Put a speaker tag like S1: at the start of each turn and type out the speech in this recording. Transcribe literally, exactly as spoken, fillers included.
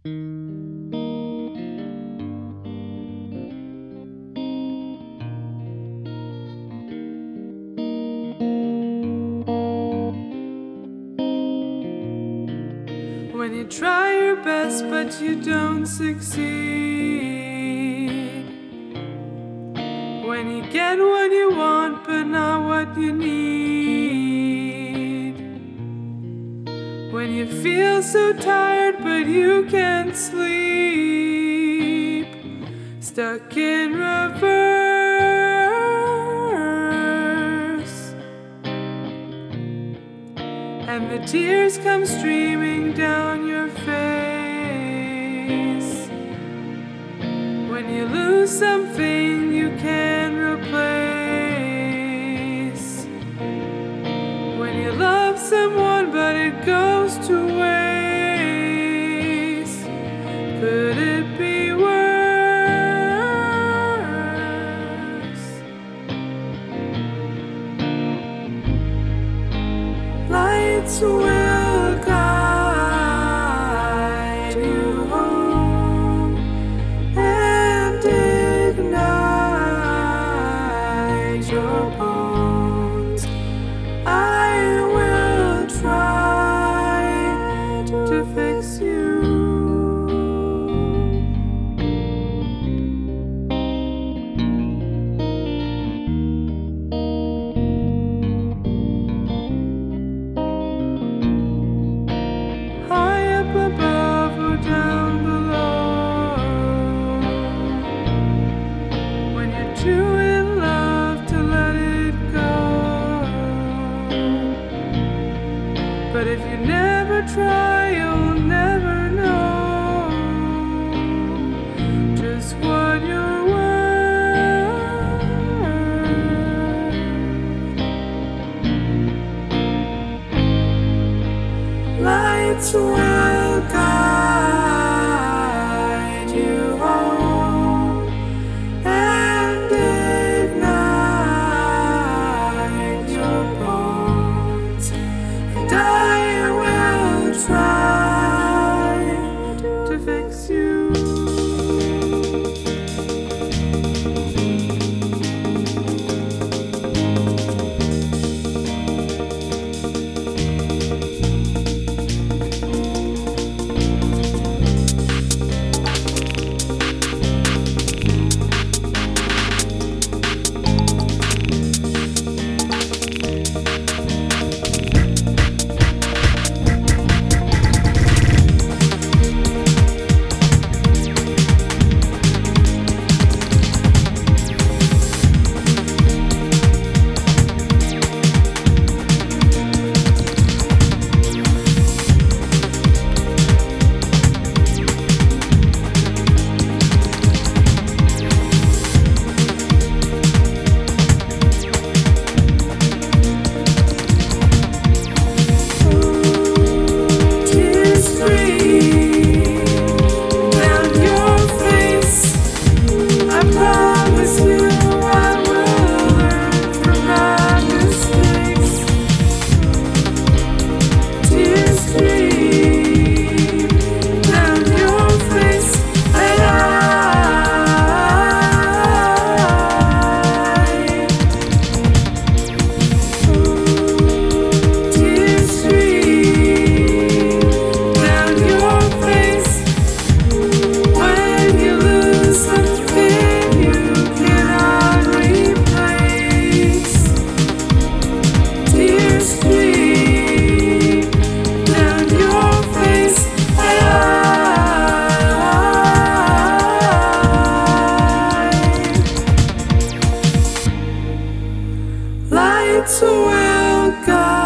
S1: When you try your best but you don't succeed, when you get what you want but not what you need, when you feel so tired but you can't sleep, stuck in reverse, and the tears come streaming down your face, when you lose something you can't replace, when you love someone but it goes to waste. Could it be worse? Lights will guide you home and ignite your bones. I will try to fix you. Above or down below, when you're too in love to let it go. But if you never try, you'll never know just what you're worth. Lights will guide you home and ignite your bones, and I will try to fix you. Lights will guide